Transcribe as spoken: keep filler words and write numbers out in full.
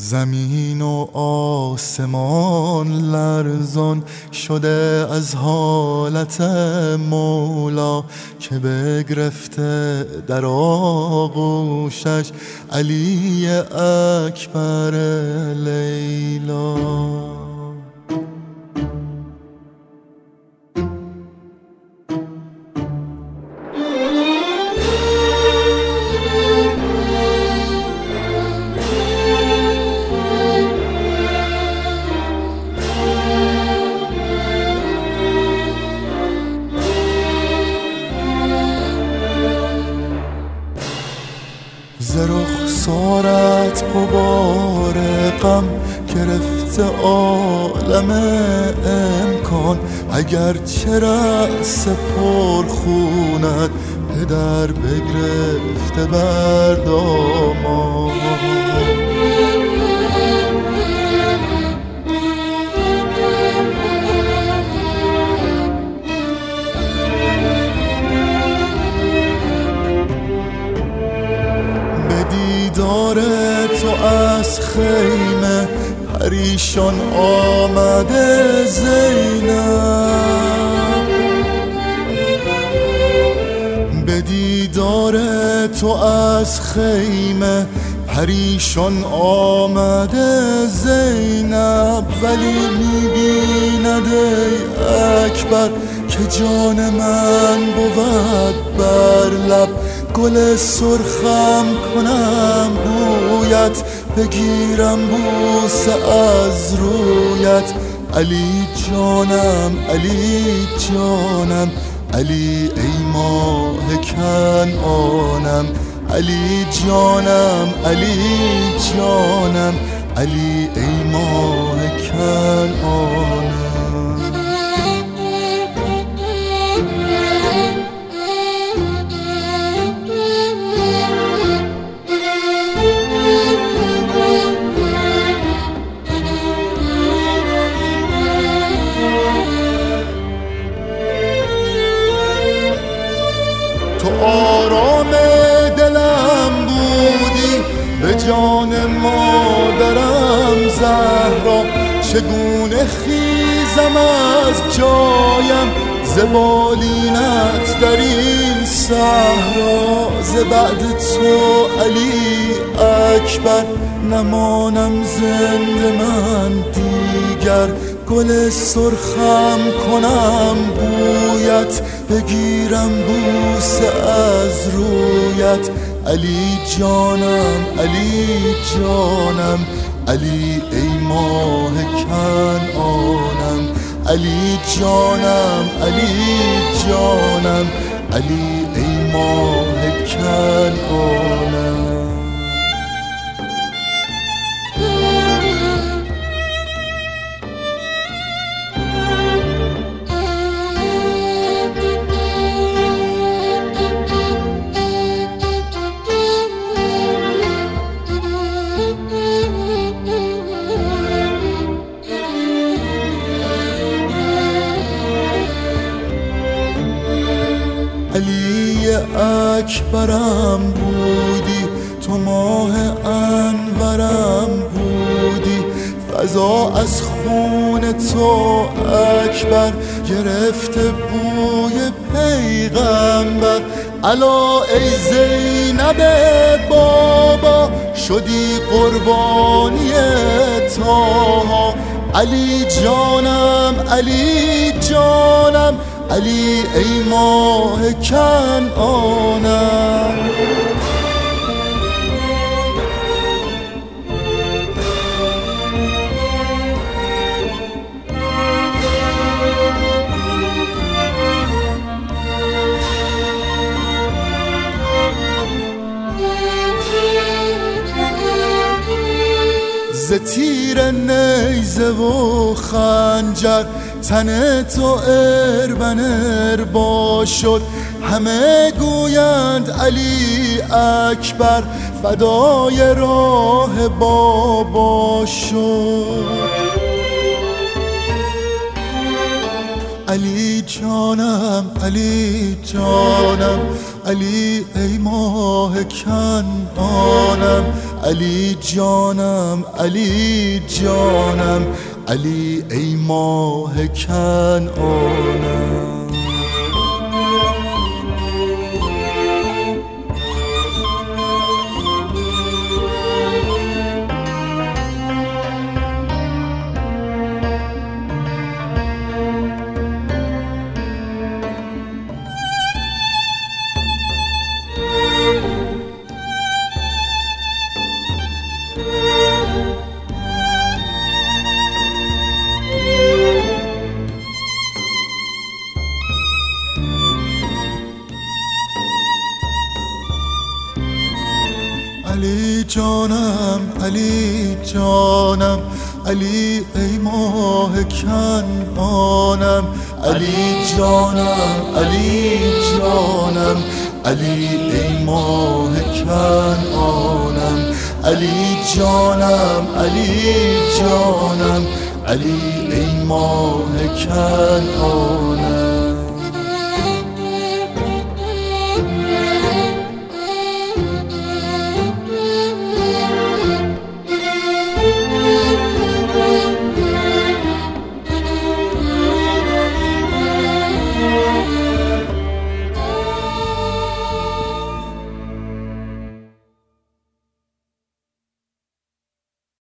زمین و آسمان لرزان شده از حالت مولا که بگرفته در آغوشش علی اکبر لیلا. ز رخسارت غبار غم گرفته عالم امکان، اگر چه رأس پرخونت پدر بگرفته بر دامان. دیدار تو از خیمه پریشان آمده زینب، به دیدار تو از خیمه پریشان آمده زینب، ولی می‌بیند ای اکبر که جان من بود بر لب. گل سرخم کنم بویت، بگیرم بوسه از رویت. علی جانم علی جانم علی ای ماه کنعانم. علی جانم علی جانم علی ای ماه کنعانم. تو آرام دلم بودی، به جان مادرم زهرا. چگونه خیزم از جایم ز بالینت در این صحرا. ز بعد تو علی اکبر نمانم زنده من دیگر. گل سرخم کنم بویت، بگیرم بوسه از رویت. علی جانم علی جانم علی ای ماه کنعانم. علی جانم علی جانم علی ای ماه کنعانم. علی اکبرم بودی، تو ماه انورم بودی. فضا از خون تو اکبر گرفته بوی پیغمبر. الا ای زینب بابا شدی قربانی طاها. علی جانم علی جانم علی ای ماه کنعانم. ز تیر نیزه و خنجر تن تو اربنر با شد. همه گویند علی اکبر فدای راه بابا شد. علی جانم علی جانم علی ای ماه کنعانم علی جانم علی جانم علی ای ماه کنعانم علی جانم علی جانم علی ای ماه کنعانم علی جانم علی جانم علی ای ماه کنعانم علی جانم علی جانم علی ای ماه کنعانم